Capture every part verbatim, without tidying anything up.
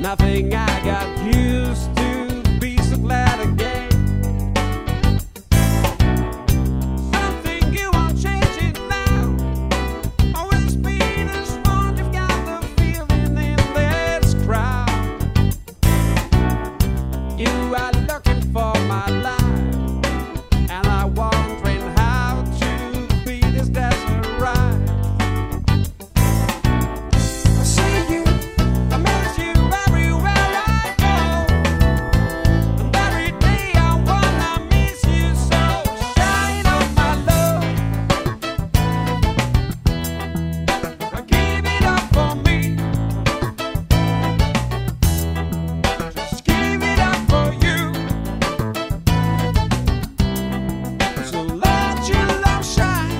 nothing I got used to be so glad again. Something you won't change it now. Always been as one, you've got the feeling in this crowd. You are looking for my life, and I'm wondering how to be this desert ride. I see you, I miss you everywhere I go, and every day I wanna miss you, so shine on my love. Give it up for me. Just give it up for you. So let your love shine.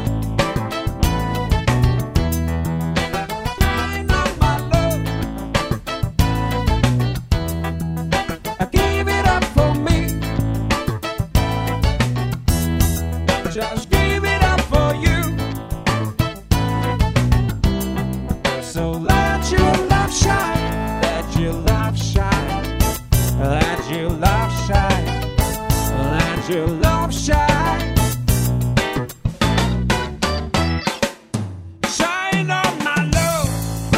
Shine on my love. Give it up for me. Just give it up for you. So let your love shine. Let your love shine. Let your love shine. Let your love shine. Shine on my love.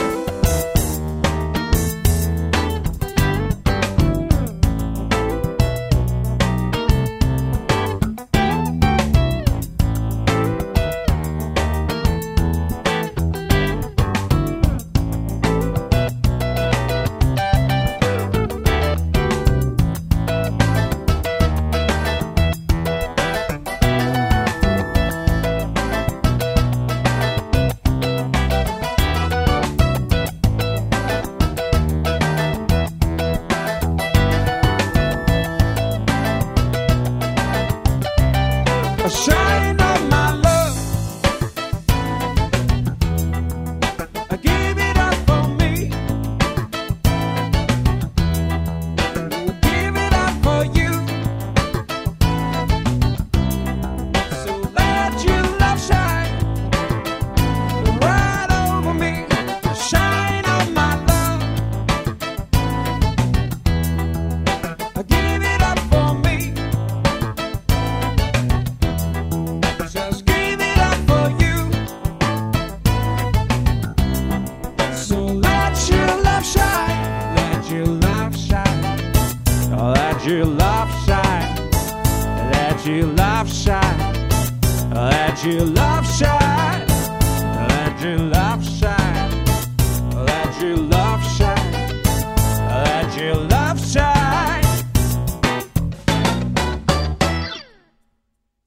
Shine on my love. Give it up for me. Give it up for you. So let your love shine right over me. Shine on my love. Give it up for me. Just give it up for you. So let your love shine. Let your love shine. Let your love shine. Let your love shine. Let your love shine.